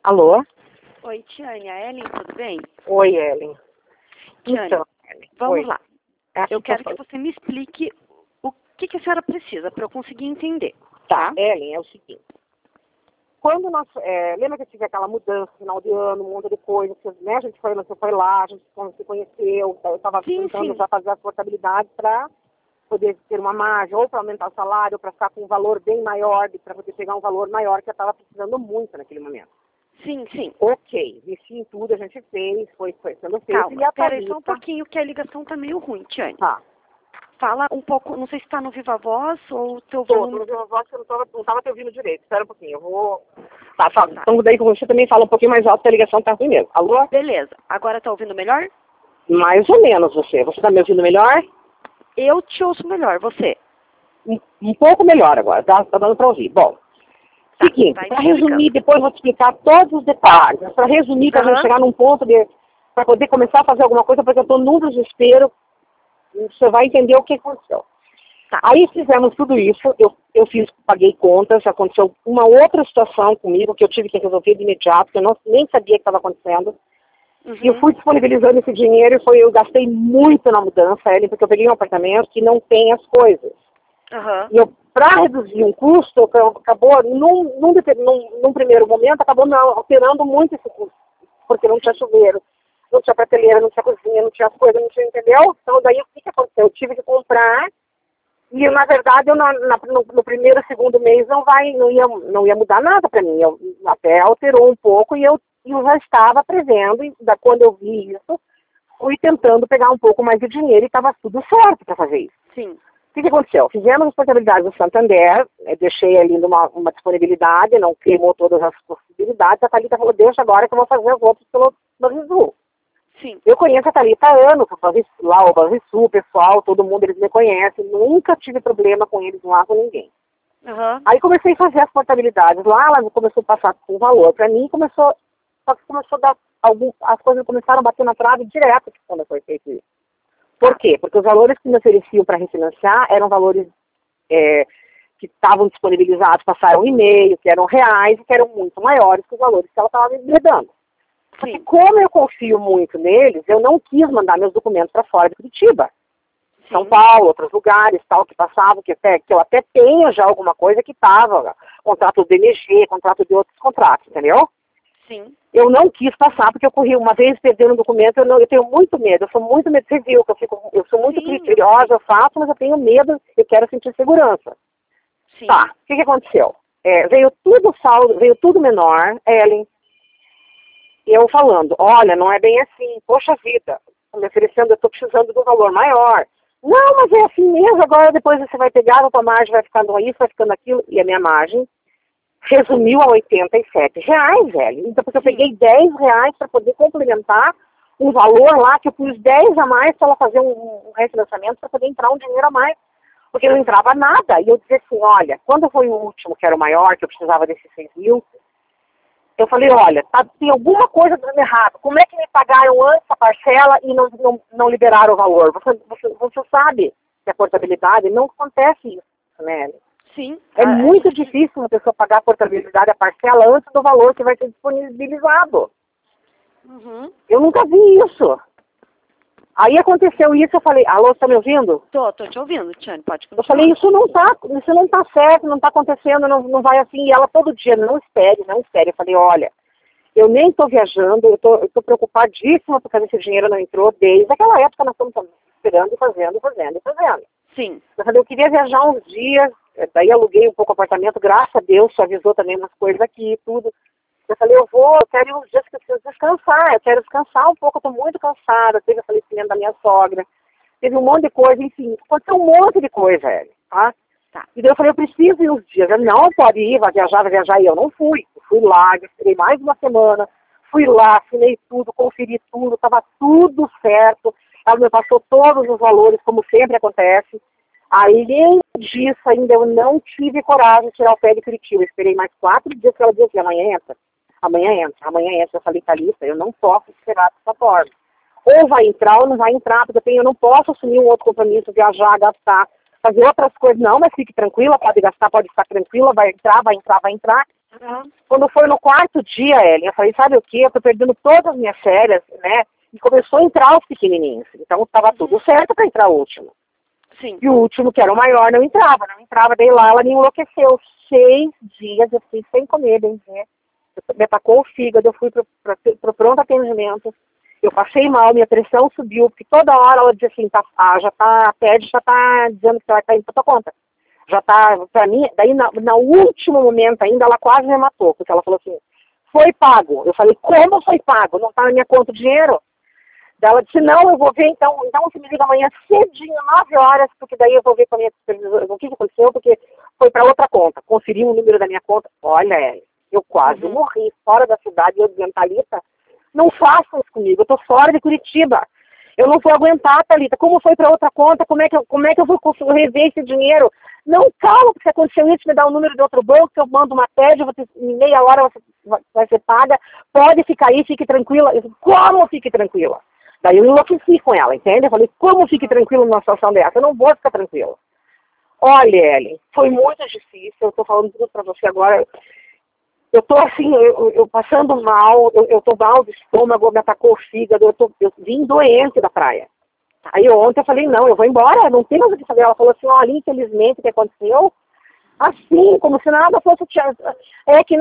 Alô? Oi, Tiane, a Ellen, tudo bem? Oi, Ellen. Tiane, Então, Ellen, vamos oi. lá. Eu quero que você me explique o que a senhora precisa para eu conseguir entender. Tá, Ellen, é o seguinte. Quando nós... lembra que eu tive aquela mudança no final de ano, um monte de coisa, né? A gente foi lá, a gente se conheceu, eu estava tentando já fazer as portabilidades para poder ter uma margem, ou para aumentar o salário, ou para ficar com um valor bem maior, para poder pegar um valor maior que eu estava precisando muito naquele momento. Sim, sim. Ok, isso em tudo a gente fez, foi sendo feito. Calma, E a peraí Thalita... só um pouquinho que a ligação tá meio ruim, Tiane. Tá. Fala um pouco, não sei se tá no Viva Voz ou o teu Tô volume... no Viva Voz que eu não tava te ouvindo direito. Espera um pouquinho, eu vou... Tá. Então daí você também fala um pouquinho mais alto, que a ligação tá ruim mesmo. Alô? Beleza, agora tá ouvindo melhor? Mais ou menos você. Você tá me ouvindo melhor? Eu te ouço melhor, você? Um pouco melhor agora, tá dando pra ouvir. Bom, seguinte, para resumir, depois eu vou te explicar todos os detalhes. Para resumir, para a gente chegar num ponto para poder começar a fazer alguma coisa, porque eu tô num desespero, você vai entender o que aconteceu. Tá. Aí fizemos tudo isso, eu paguei contas, aconteceu uma outra situação comigo que eu tive que resolver de imediato, que eu nem sabia que estava acontecendo. E eu fui disponibilizando esse dinheiro e eu gastei muito na mudança, Ellen, porque eu peguei um apartamento que não tem as coisas. E eu, para reduzir um custo, acabou, num primeiro momento, acabou me alterando muito esse custo, porque não tinha chuveiro, não tinha prateleira, não tinha cozinha, não tinha as coisas, não tinha, entendeu? Então daí o que aconteceu? Eu tive que comprar. E, na verdade, no primeiro, segundo mês não ia mudar nada para mim. Até alterou um pouco e eu já estava prevendo, e quando eu vi isso, fui tentando pegar um pouco mais de dinheiro e estava tudo certo para fazer isso. Sim. O que aconteceu? Fizemos as portabilidades do Santander, deixei ali uma disponibilidade, não queimou todas as possibilidades. A Thalita falou, deixa agora que eu vou fazer as outras pelo Banrisul. Sim. Eu conheço a Thalita há anos, lá o Banrisul, o pessoal, todo mundo, eles me conhecem, nunca tive problema com eles lá, com ninguém. Aí comecei a fazer as portabilidades lá, ela começou a passar com valor para mim, só que começou a dar as coisas começaram a bater na trave direto quando foi feito isso. Por quê? Porque os valores que me ofereciam para refinanciar eram valores que estavam disponibilizados, passaram um e-mail, que eram reais e que eram muito maiores que os valores que ela estava me dando. Porque como eu confio muito neles, eu não quis mandar meus documentos para fora de Curitiba. São Paulo, outros lugares, tal, que passavam, que eu até tenho já alguma coisa que estava, contrato do DMG, contrato de outros contratos, entendeu? Sim. Eu não quis passar, porque eu corri uma vez perdendo um documento, eu tenho muito medo, eu sou muito medo, você viu, eu sou muito criteriosa, eu faço, mas eu tenho medo, eu quero sentir segurança. Sim. Tá, o que aconteceu? Veio tudo saldo, veio tudo menor, Ellen, e eu falando, olha, não é bem assim, poxa vida, me oferecendo, eu estou precisando de um valor maior. Não, mas é assim mesmo, agora depois você vai pegar, a tua margem vai ficando isso, vai ficando aquilo, e a minha margem resumiu a R$87, velho. Então, porque eu peguei R$10 para poder complementar um valor lá, que eu pus 10 a mais para ela fazer um refinanciamento, para poder entrar um dinheiro a mais, porque não entrava nada. E eu dizia assim, olha, quando foi o último, que era o maior, que eu precisava desses 6 mil, eu falei, olha, tem alguma coisa dando errado. Como é que me pagaram antes a parcela e não liberaram o valor? Você sabe que a portabilidade não acontece isso, né? Sim. É muito difícil uma pessoa pagar a portabilidade, a parcela, antes do valor que vai ser disponibilizado. Eu nunca vi isso. Aí aconteceu isso, eu falei, alô, você tá me ouvindo? Tô te ouvindo, Tiane, pode continuar. Eu falei, isso não tá certo, não tá acontecendo, não vai assim. E ela todo dia, não espere. Eu falei, olha, eu nem tô viajando, eu tô preocupadíssima porque esse dinheiro não entrou desde aquela época, nós estamos esperando e fazendo. Sim. Eu falei, eu queria viajar uns dias, daí aluguei um pouco o apartamento, graças a Deus, avisou também umas coisas aqui e tudo. Eu falei, eu quero ir uns dias que eu preciso descansar, eu quero descansar um pouco, eu tô muito cansada, teve o falecimento da minha sogra, teve um monte de coisa, enfim, aconteceu um monte de coisa, tá? E daí eu falei, eu preciso ir uns dias. Ela, não, pode ir, vai viajar, e eu não fui. Eu fui lá, esperei mais uma semana, fui lá, assinei tudo, conferi tudo, estava tudo certo. Ela me passou todos os valores, como sempre acontece. Além disso, ainda eu não tive coragem de tirar o pé de Curitiba. Eu esperei mais 4 dias que ela disse que amanhã entra. Eu falei, Thalita, eu não posso esperar dessa forma. Ou vai entrar ou não vai entrar, porque eu não posso assumir um outro compromisso, viajar, gastar, fazer outras coisas. Não, mas fique tranquila, pode gastar, pode ficar tranquila, vai entrar. Quando foi no quarto dia, Ellen, eu falei, sabe o quê? Eu tô perdendo todas as minhas férias, né? E começou a entrar os pequenininhos. Então, tava tudo certo para entrar o último. Sim. E o último, que era o maior, não entrava. Daí lá ela me enlouqueceu. 6 dias eu fiquei sem comer, bem dizer. Me atacou o fígado, eu fui pro pronto atendimento. Eu passei mal, minha pressão subiu, porque toda hora ela dizia assim, a PED já tá dizendo que vai cair pra tua conta. Já tá, pra mim, daí no último momento ainda, ela quase me matou, porque ela falou assim, foi pago. Eu falei, como foi pago? Não tá na minha conta o dinheiro? Daí ela disse, não, eu vou ver, então você me liga amanhã cedinho, 9 horas, porque daí eu vou ver com a minha supervisora o que aconteceu, porque foi para outra conta. Conferi o número da minha conta. Olha, eu quase morri fora da cidade, eu dizendo, Thalita, não façam isso comigo, eu tô fora de Curitiba. Eu não vou aguentar, Thalita. Como foi para outra conta? Como é que eu vou rever esse dinheiro? Não, calma, porque se aconteceu isso, me dá o número de outro banco, que eu mando uma TED, em meia hora você vai ser paga. Pode ficar aí, fique tranquila. Eu disse, como fique tranquila? Daí eu enlouqueci com ela, entende? Eu falei, como fique tranquila numa situação dessa? Eu não vou ficar tranquila. Olha, Ellen, foi muito difícil. Eu tô falando tudo para você agora. Eu tô assim, eu passando mal, eu tô mal do estômago, me atacou o fígado, eu vim doente da praia. Aí ontem eu falei, não, eu vou embora, não tem mais o que fazer. Ela falou assim, olha, infelizmente o que aconteceu, assim, como se nada fosse, é que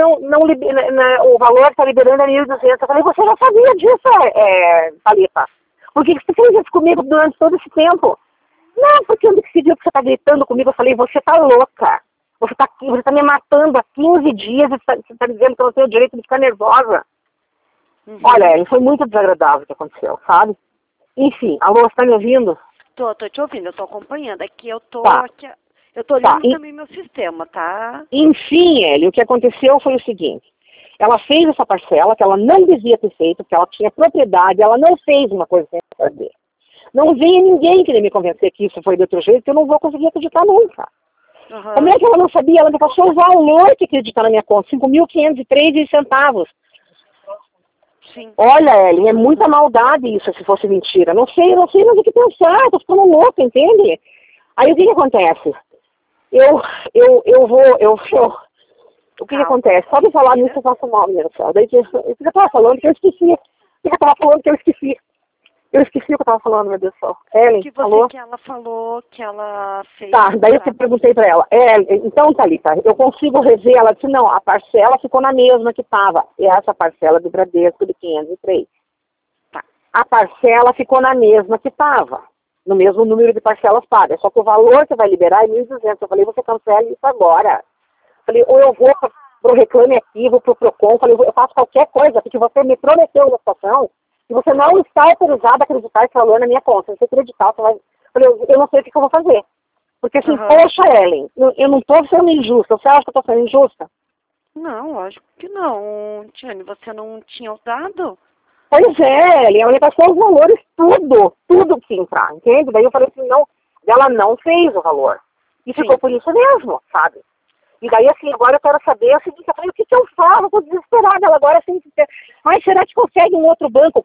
o valor está liberando a 1.200. Eu falei, você não sabia disso, Thalita? Por que você fez isso comigo durante todo esse tempo? Não, porque eu decidi que você está gritando comigo. Eu falei, você está louca. Você tá me matando há 15 dias e você tá dizendo que eu não tenho o direito de ficar nervosa. Olha, foi muito desagradável o que aconteceu, sabe? Enfim, alô, você tá me ouvindo? Tô te ouvindo, eu tô acompanhando. Aqui eu tô aqui, eu tô olhando também meu sistema, tá? Enfim, Eli, o que aconteceu foi o seguinte. Ela fez essa parcela que ela não devia ter feito, porque ela tinha propriedade, ela não fez uma coisa sem fazer. Não veio ninguém querer me convencer que isso foi de outro jeito, que eu não vou conseguir acreditar nunca. Como é que ela não sabia? Ela me passou o valor que acreditar na minha conta, 5.503 centavos. Sim. Olha, Ellen, é muita maldade isso, se fosse mentira. Não sei mais o que pensar, tô ficando louca, entende? Aí o que acontece? O que acontece? Só de falar nisso eu faço mal, meu céu. Daí que eu tava falando que eu esqueci. O que eu tava falando que eu esqueci? Eu esqueci o que eu tava falando, meu Deus do céu. Ellen, que ela falou que ela fez... Tá, daí eu perguntei pra ela, então, Thalita, eu consigo rever? Ela disse, não, a parcela ficou na mesma que estava. E essa parcela do Bradesco de 503. Tá. A parcela ficou na mesma que estava, no mesmo número de parcelas pagas. Só que o valor que vai liberar é 1.200. Eu falei, você cancela isso agora. Eu falei, ou eu vou pro Reclame Aqui, vou pro Procon, eu falei, eu faço qualquer coisa, porque você me prometeu uma situação e você não está autorizado a acreditar esse valor na minha conta. Se você acreditar, você vai... Eu falei, eu não sei o que eu vou fazer. Porque assim, poxa, Ellen, eu não estou sendo injusta. Você acha que eu estou sendo injusta? Não, lógico que não. Tiane, você não tinha usado? Pois é, Ellen, ela me passou os valores, tudo que entrar, entende? Daí eu falei assim, não, ela não fez o valor. E ficou por isso mesmo, sabe? E daí assim, agora eu quero saber o seguinte, eu falei, o que eu faço? Eu tô desesperada, ela agora assim, mas será que consegue um outro banco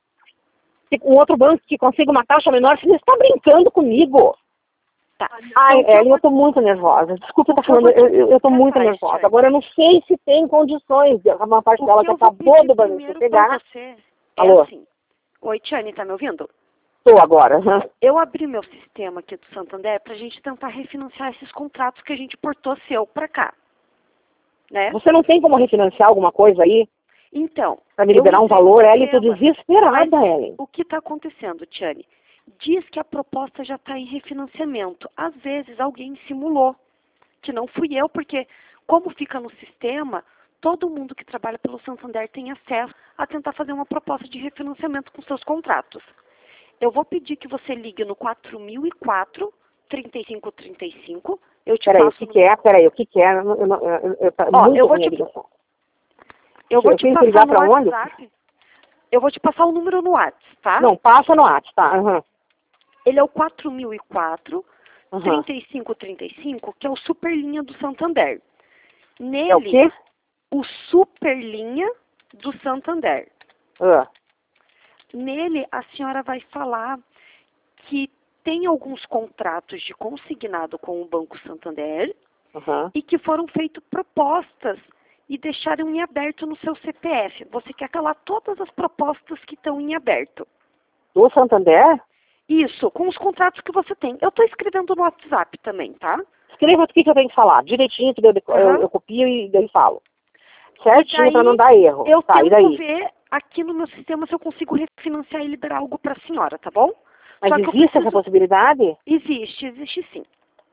que consiga uma taxa menor? Você está brincando comigo? Tá. Ai, Ellen, eu tô muito nervosa. Desculpa eu estar falando, eu tô muito nervosa. Agora, eu não sei se tem condições. Uma parte dela que acabou do banco pegar. Alô? Assim. Oi, Tiane, tá me ouvindo? Tô agora. Eu abri meu sistema aqui do Santander pra gente tentar refinanciar esses contratos que a gente portou seu pra cá. Né? Você não tem como refinanciar alguma coisa aí? Então. Pra me liberar um valor, Ellen, tô desesperada, Ellen. O que tá acontecendo, Tiane? Diz que a proposta já está em refinanciamento. Às vezes alguém simulou, que não fui eu, porque como fica no sistema, todo mundo que trabalha pelo Santander tem acesso a tentar fazer uma proposta de refinanciamento com seus contratos. Eu vou pedir que você ligue no 4004 3535. Eu te Peraí, passo o que é? Peraí, o que é? Eu vou te passar no WhatsApp. Eu vou te passar o número no WhatsApp, tá? Não, passa no WhatsApp, tá? Uhum. Ele é o 4004 3535, que é o Superlinha do Santander. Nele, é o quê? O Superlinha do Santander. Nele, a senhora vai falar que tem alguns contratos de consignado com o Banco Santander e que foram feitas propostas e deixaram em aberto no seu CPF. Você quer calar todas as propostas que estão em aberto. Do Santander? Isso, com os contratos que você tem. Eu estou escrevendo no WhatsApp também, tá? Escreva o que eu tenho que falar. Direitinho, que eu copio e daí falo. Certinho para não dar erro. Eu tá, e tento daí? ver aqui no meu sistema se eu consigo refinanciar e liberar algo para a senhora, tá bom? Mas Só que existe essa possibilidade? Existe sim.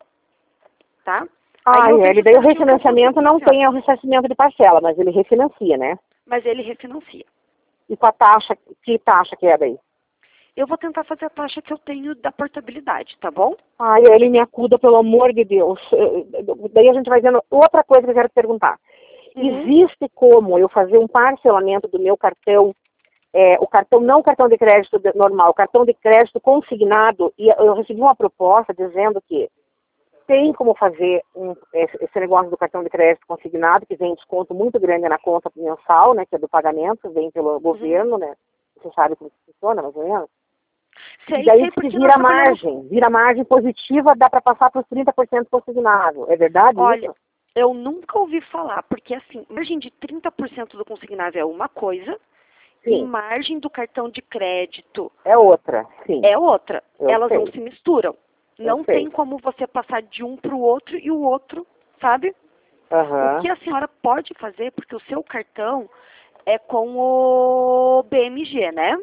Tá? Ele daí o refinanciamento não tem o ressarcimento de parcela, mas ele refinancia, né? Mas ele refinancia. E com a taxa, que taxa que é daí? Eu vou tentar fazer a taxa que eu tenho da portabilidade, tá bom? Ele me acuda, pelo amor de Deus. Daí a gente vai vendo outra coisa que eu quero te perguntar. Existe como eu fazer um parcelamento do meu cartão, o cartão, não o cartão de crédito normal, o cartão de crédito consignado, e eu recebi uma proposta dizendo que tem como fazer esse negócio do cartão de crédito consignado, que vem desconto muito grande na conta mensal, né, que é do pagamento, vem pelo governo, né? Você sabe como funciona, mais ou menos? Sei, e daí porque se vira margem positiva, dá para passar para os 30% consignado. É verdade isso? Olha, eu nunca ouvi falar, porque assim, margem de 30% do consignado é uma coisa, e margem do cartão de crédito é outra, sim. É outra. Elas sei. não se misturam. Não tem como você passar de um para o outro e o outro, sabe? O que a senhora pode fazer, porque o seu cartão é com o BMG, né?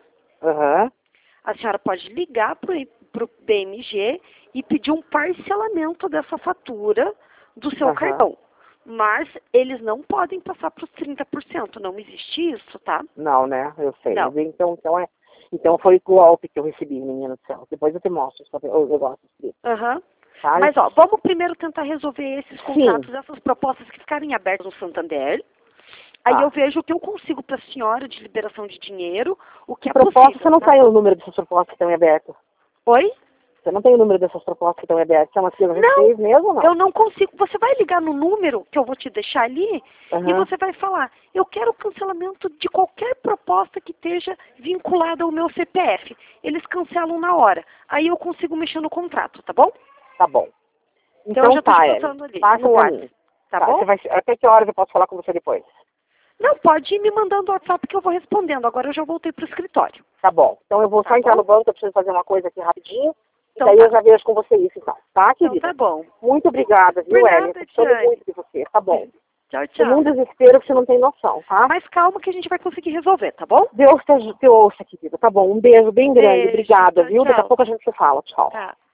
A senhora pode ligar para o BMG e pedir um parcelamento dessa fatura do seu cartão. Mas eles não podem passar para os 30%. Não existe isso, tá? Não, né? Eu sei. Não. Então foi o golpe que eu recebi, menina do céu. Depois eu te mostro os negócios. Tá? Mas, vamos primeiro tentar resolver esses contratos, essas propostas que ficarem abertas no Santander. Aí eu vejo o que eu consigo para a senhora de liberação de dinheiro, o que é possível. Você não tem o número dessas propostas que estão abertas? Oi? Você não tem o número dessas propostas que estão abertas? São as que a gente fez mesmo ou não? Eu não consigo. Você vai ligar no número que eu vou te deixar ali e você vai falar, eu quero cancelamento de qualquer proposta que esteja vinculada ao meu CPF. Eles cancelam na hora. Aí eu consigo mexer no contrato, tá bom? Tá bom. Então eu já estou te passando ali no WhatsApp. Tá bom? Até que horas eu posso falar com você depois? Não, pode ir me mandando o WhatsApp que eu vou respondendo. Agora eu já voltei pro escritório. Tá bom. Então eu vou só entrar no banco, eu preciso fazer uma coisa aqui rapidinho. Então, daí eu já vejo com você isso, então. Tá, querida? Então tá bom. Muito obrigada, viu, Ellen? Estou muito de você. Tá bom. Tchau, tchau. Num desespero que você não tem noção, tá? Mas calma que a gente vai conseguir resolver, tá bom? Deus te ouça, querida. Tá bom. Um beijo bem grande. Obrigada, tchau, viu? Tchau. Daqui a pouco a gente se fala. Tchau. Tá.